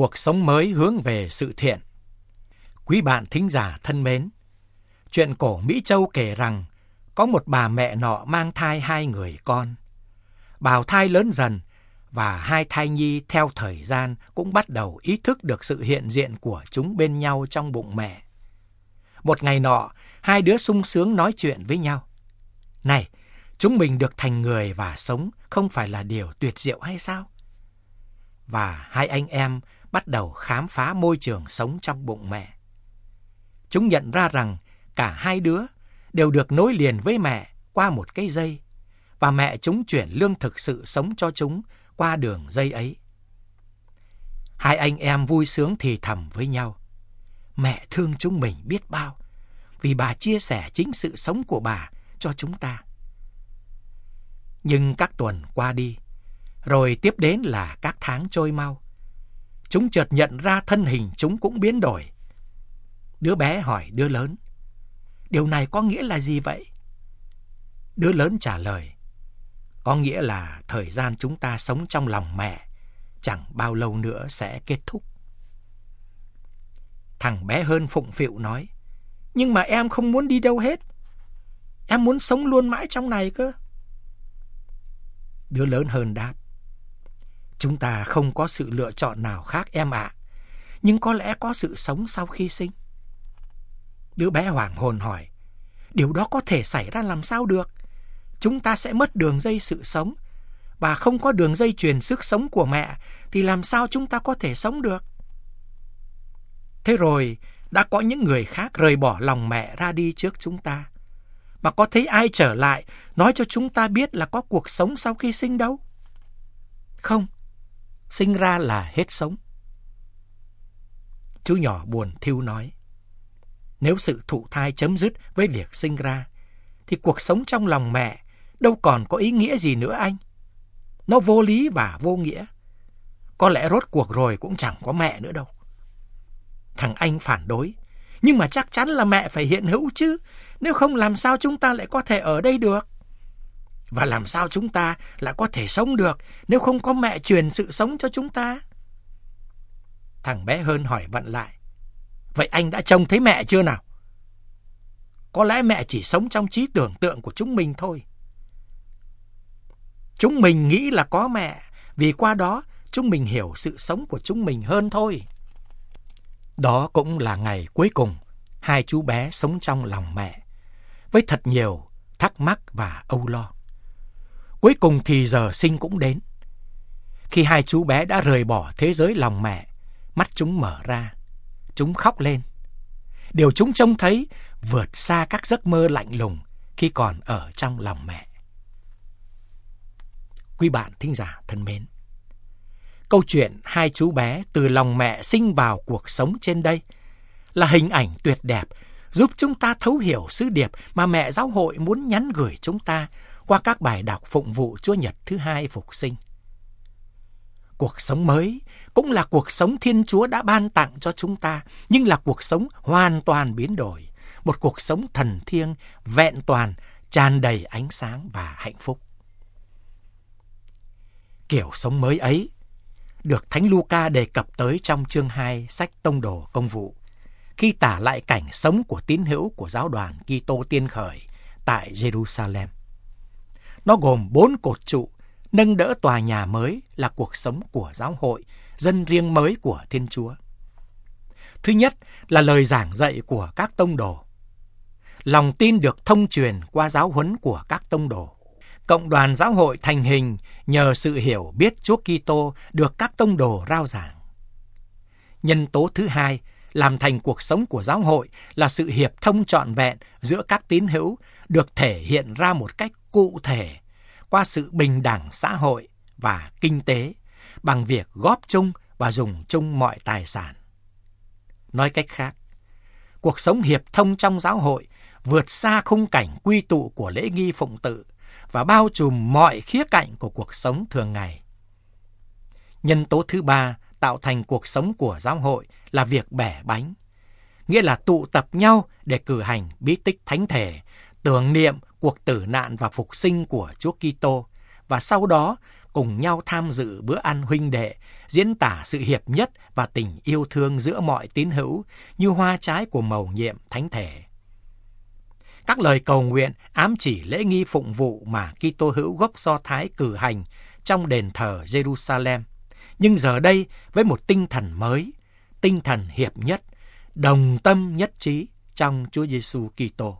cuộc sống mới hướng về sự thiện. Quý bạn thính giả thân mến, chuyện cổ Mỹ Châu kể rằng có một bà mẹ nọ mang thai 2 người con. Bào thai lớn dần và 2 thai nhi theo thời gian cũng bắt đầu ý thức được sự hiện diện của chúng bên nhau trong bụng mẹ. Một ngày nọ, 2 đứa sung sướng nói chuyện với nhau. Này, chúng mình được thành người và sống không phải là điều tuyệt diệu hay sao? Và 2 anh em bắt đầu khám phá môi trường sống trong bụng mẹ. Chúng nhận ra rằng cả 2 đứa đều được nối liền với mẹ qua một cái dây, và mẹ chúng chuyển lương thực sự sống cho chúng qua đường dây ấy. 2 anh em vui sướng thì thầm với nhau. Mẹ thương chúng mình biết bao, vì bà chia sẻ chính sự sống của bà cho chúng ta. Nhưng các tuần qua đi, rồi tiếp đến là các tháng trôi mau. Chúng chợt nhận ra thân hình chúng cũng biến đổi. Đứa bé hỏi đứa lớn, điều này có nghĩa là gì vậy? Đứa lớn trả lời, có nghĩa là thời gian chúng ta sống trong lòng mẹ chẳng bao lâu nữa sẽ kết thúc. Thằng bé hơn phụng phịu nói, nhưng mà em không muốn đi đâu hết. Em muốn sống luôn mãi trong này cơ. Đứa lớn hơn đáp, chúng ta không có sự lựa chọn nào khác em ạ, nhưng có lẽ có sự sống sau khi sinh. Đứa bé hoảng hồn hỏi, điều đó có thể xảy ra làm sao được? Chúng ta sẽ mất đường dây sự sống, và không có đường dây truyền sức sống của mẹ thì làm sao chúng ta có thể sống được? Thế rồi đã có những người khác rời bỏ lòng mẹ ra đi trước chúng ta, mà có thấy ai trở lại nói cho chúng ta biết là có cuộc sống sau khi sinh đâu? Không, sinh ra là hết sống. Chú nhỏ buồn thiu nói, nếu sự thụ thai chấm dứt với việc sinh ra, thì cuộc sống trong lòng mẹ đâu còn có ý nghĩa gì nữa anh. Nó vô lý và vô nghĩa. Có lẽ rốt cuộc rồi cũng chẳng có mẹ nữa đâu. Thằng anh phản đối, nhưng mà chắc chắn là mẹ phải hiện hữu chứ, nếu không làm sao chúng ta lại có thể ở đây được? Và làm sao chúng ta lại có thể sống được nếu không có mẹ truyền sự sống cho chúng ta? Thằng bé hơn hỏi vặn lại, vậy anh đã trông thấy mẹ chưa nào? Có lẽ mẹ chỉ sống trong trí tưởng tượng của chúng mình thôi. Chúng mình nghĩ là có mẹ, vì qua đó chúng mình hiểu sự sống của chúng mình hơn thôi. Đó cũng là ngày cuối cùng 2 chú bé sống trong lòng mẹ, với thật nhiều thắc mắc và âu lo. Cuối cùng thì giờ sinh cũng đến. Khi 2 chú bé đã rời bỏ thế giới lòng mẹ, mắt chúng mở ra, chúng khóc lên. Điều chúng trông thấy vượt xa các giấc mơ lạnh lùng khi còn ở trong lòng mẹ. Quý bạn thính giả thân mến, câu chuyện 2 chú bé từ lòng mẹ sinh vào cuộc sống trên đây là hình ảnh tuyệt đẹp giúp chúng ta thấu hiểu sứ điệp mà mẹ giáo hội muốn nhắn gửi chúng ta qua các bài đọc phụng vụ Chúa Nhật thứ 2 phục sinh. Cuộc sống mới cũng là cuộc sống Thiên Chúa đã ban tặng cho chúng ta, nhưng là cuộc sống hoàn toàn biến đổi, một cuộc sống thần thiêng, vẹn toàn, tràn đầy ánh sáng và hạnh phúc. Kiểu sống mới ấy được Thánh Luca đề cập tới trong chương 2 sách Tông đồ Công vụ, khi tả lại cảnh sống của tín hữu của giáo đoàn Kitô tiên khởi tại Jerusalem. Nó gồm 4 cột trụ nâng đỡ tòa nhà mới là cuộc sống của giáo hội, dân riêng mới của Thiên Chúa. Thứ nhất là lời giảng dạy của các tông đồ. Lòng tin được thông truyền qua giáo huấn của các tông đồ. Cộng đoàn giáo hội thành hình nhờ sự hiểu biết Chúa Kitô được các tông đồ rao giảng. Nhân tố thứ hai làm thành cuộc sống của giáo hội là sự hiệp thông trọn vẹn giữa các tín hữu được thể hiện ra một cách cụ thể qua sự bình đẳng xã hội và kinh tế bằng việc góp chung và dùng chung mọi tài sản. Nói cách khác, cuộc sống hiệp thông trong giáo hội vượt xa khung cảnh quy tụ của lễ nghi phụng tự và bao trùm mọi khía cạnh của cuộc sống thường ngày. Nhân tố thứ ba tạo thành cuộc sống của giáo hội là việc bẻ bánh, nghĩa là tụ tập nhau để cử hành bí tích thánh thể, tưởng niệm cuộc tử nạn và phục sinh của Chúa Kitô, và sau đó cùng nhau tham dự bữa ăn huynh đệ, diễn tả sự hiệp nhất và tình yêu thương giữa mọi tín hữu như hoa trái của mầu nhiệm thánh thể. Các lời cầu nguyện ám chỉ lễ nghi phụng vụ mà Kitô hữu gốc Do Thái cử hành trong đền thờ Jerusalem, nhưng giờ đây với một tinh thần mới, tinh thần hiệp nhất, đồng tâm nhất trí trong Chúa Giêsu Kitô.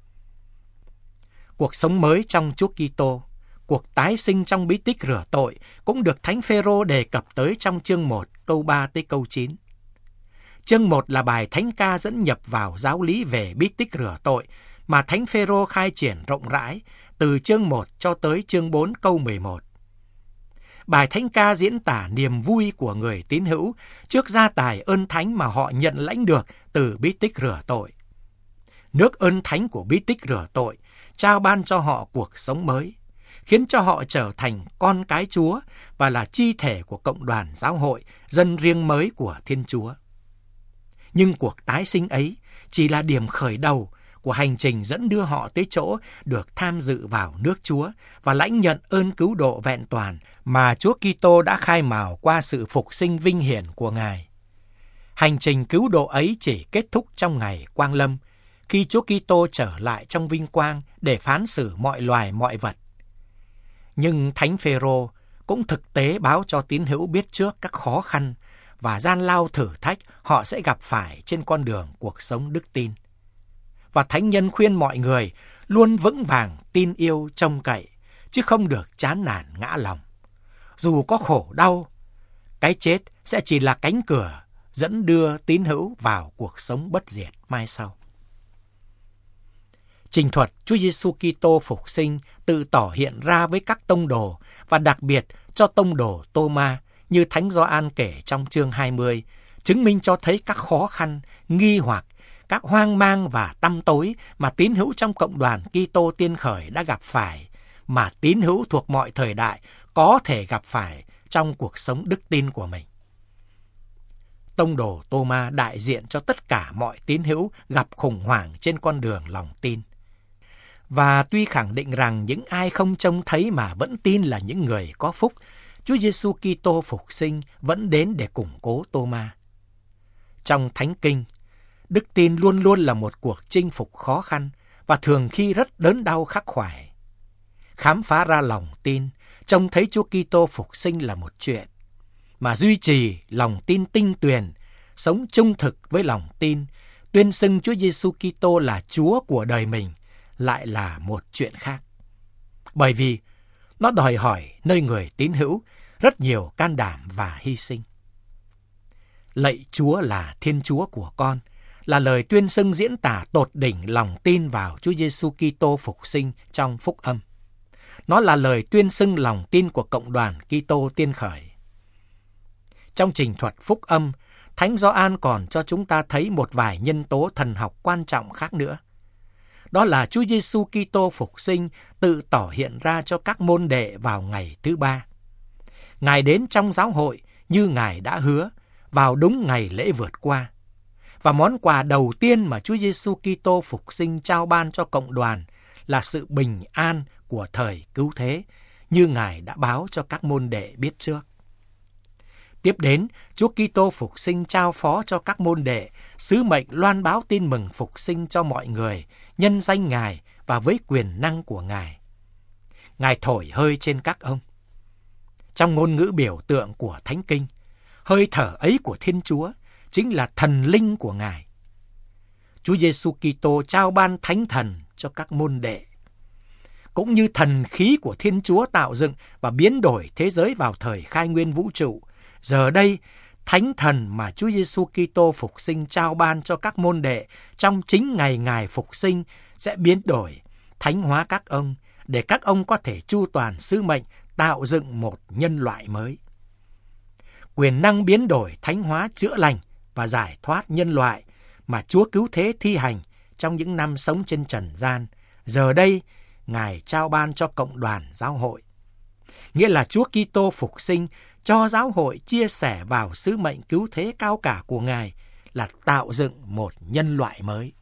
Cuộc sống mới trong Chúa Kitô, cuộc tái sinh trong bí tích rửa tội cũng được Thánh Phêrô đề cập tới trong chương 1 câu 3 tới câu 9. Chương 1 là bài thánh ca dẫn nhập vào giáo lý về bí tích rửa tội mà Thánh Phêrô khai triển rộng rãi từ chương 1 cho tới chương 4 câu 11. Bài thánh ca diễn tả niềm vui của người tín hữu trước gia tài ơn thánh mà họ nhận lãnh được từ bí tích rửa tội. Nước ơn thánh của bí tích rửa tội trao ban cho họ cuộc sống mới, khiến cho họ trở thành con cái Chúa và là chi thể của cộng đoàn giáo hội, dân riêng mới của Thiên Chúa. Nhưng cuộc tái sinh ấy chỉ là điểm khởi đầu của hành trình dẫn đưa họ tới chỗ được tham dự vào nước Chúa và lãnh nhận ơn cứu độ vẹn toàn mà Chúa Kitô đã khai mào qua sự phục sinh vinh hiển của Ngài. Hành trình cứu độ ấy chỉ kết thúc trong ngày quang lâm, khi Chúa Kitô trở lại trong vinh quang để phán xử mọi loài mọi vật. Nhưng Thánh Phêrô cũng thực tế báo cho tín hữu biết trước các khó khăn và gian lao thử thách họ sẽ gặp phải trên con đường cuộc sống đức tin. Và thánh nhân khuyên mọi người luôn vững vàng tin yêu trông cậy, chứ không được chán nản ngã lòng. Dù có khổ đau, cái chết sẽ chỉ là cánh cửa dẫn đưa tín hữu vào cuộc sống bất diệt mai sau. Trình thuật Chúa Giêsu Kitô phục sinh tự tỏ hiện ra với các tông đồ và đặc biệt cho tông đồ Tô-ma như Thánh Gioan kể trong chương 20, chứng minh cho thấy các khó khăn, nghi hoặc, các hoang mang và tăm tối mà tín hữu trong cộng đoàn Kitô tiên khởi đã gặp phải, mà tín hữu thuộc mọi thời đại có thể gặp phải trong cuộc sống đức tin của mình. Tông đồ Tô-ma đại diện cho tất cả mọi tín hữu gặp khủng hoảng trên con đường lòng tin. Và tuy khẳng định rằng những ai không trông thấy mà vẫn tin là những người có phúc, Chúa Giêsu Kitô phục sinh vẫn đến để củng cố Tô-ma. Trong Thánh Kinh, đức tin luôn luôn là một cuộc chinh phục khó khăn và thường khi rất đớn đau khắc khoải. Khám phá ra lòng tin, trông thấy Chúa Kitô phục sinh là một chuyện, mà duy trì lòng tin tinh tuyền, sống trung thực với lòng tin, tuyên xưng Chúa Giêsu Kitô là Chúa của đời mình lại là một chuyện khác. Bởi vì nó đòi hỏi nơi người tín hữu rất nhiều can đảm và hy sinh. Lạy Chúa là Thiên Chúa của con là lời tuyên xưng diễn tả tột đỉnh lòng tin vào Chúa Giêsu Kitô phục sinh trong phúc âm. Nó là lời tuyên xưng lòng tin của cộng đoàn Kitô tiên khởi. Trong trình thuật phúc âm, Thánh Gioan còn cho chúng ta thấy một vài nhân tố thần học quan trọng khác nữa. Đó là Chúa Giêsu Kitô phục sinh tự tỏ hiện ra cho các môn đệ vào ngày thứ 3. Ngài đến trong giáo hội như Ngài đã hứa vào đúng ngày lễ vượt qua. Và món quà đầu tiên mà Chúa Giêsu Kitô phục sinh trao ban cho cộng đoàn là sự bình an của thời cứu thế, như Ngài đã báo cho các môn đệ biết trước. Tiếp đến, Chúa Kitô phục sinh trao phó cho các môn đệ sứ mệnh loan báo tin mừng phục sinh cho mọi người, nhân danh Ngài và với quyền năng của Ngài. Ngài thổi hơi trên các ông. Trong ngôn ngữ biểu tượng của Thánh Kinh, hơi thở ấy của Thiên Chúa chính là thần linh của Ngài. Chúa Giêsu Kitô trao ban Thánh Thần cho các môn đệ, cũng như thần khí của Thiên Chúa tạo dựng và biến đổi thế giới vào thời khai nguyên vũ trụ. Giờ đây, Thánh Thần mà Chúa Giêsu Kitô phục sinh trao ban cho các môn đệ trong chính ngày Ngài phục sinh sẽ biến đổi, thánh hóa các ông để các ông có thể chu toàn sứ mệnh tạo dựng một nhân loại mới. Quyền năng biến đổi, thánh hóa, chữa lành và giải thoát nhân loại mà Chúa cứu thế thi hành trong những năm sống trên trần gian, giờ đây Ngài trao ban cho cộng đoàn giáo hội. Nghĩa là Chúa Kitô phục sinh cho giáo hội chia sẻ vào sứ mệnh cứu thế cao cả của Ngài là tạo dựng một nhân loại mới.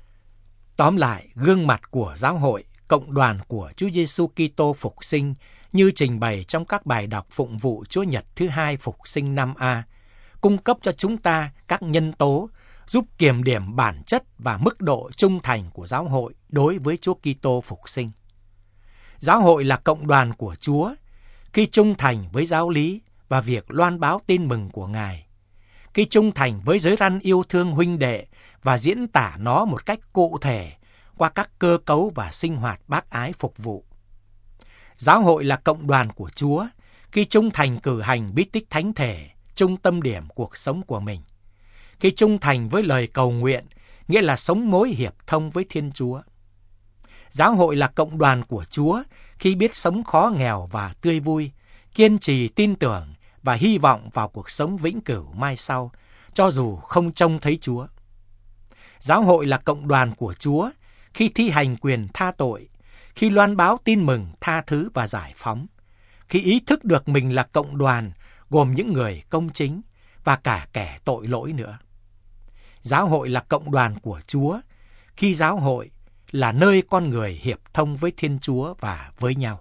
Tóm lại, gương mặt của giáo hội, cộng đoàn của Chúa Giêsu Kitô phục sinh như trình bày trong các bài đọc phụng vụ Chúa Nhật thứ hai Phục sinh năm A, cung cấp cho chúng ta các nhân tố giúp kiểm điểm bản chất và mức độ trung thành của giáo hội đối với Chúa Kitô Phục sinh. Giáo hội là cộng đoàn của Chúa khi trung thành với giáo lý và việc loan báo tin mừng của Ngài, khi trung thành với giới răn yêu thương huynh đệ và diễn tả nó một cách cụ thể qua các cơ cấu và sinh hoạt bác ái phục vụ. Giáo hội là cộng đoàn của Chúa khi trung thành cử hành bí tích thánh thể, trung tâm điểm cuộc sống của mình, khi trung thành với lời cầu nguyện, nghĩa là sống mối hiệp thông với Thiên Chúa. Giáo hội là cộng đoàn của Chúa khi biết sống khó nghèo và tươi vui, kiên trì tin tưởng và hy vọng vào cuộc sống vĩnh cửu mai sau, cho dù không trông thấy Chúa. Giáo hội là cộng đoàn của Chúa khi thi hành quyền tha tội, khi loan báo tin mừng tha thứ và giải phóng, khi ý thức được mình là cộng đoàn gồm những người công chính và cả kẻ tội lỗi nữa. Giáo hội là cộng đoàn của Chúa khi giáo hội là nơi con người hiệp thông với Thiên Chúa và với nhau.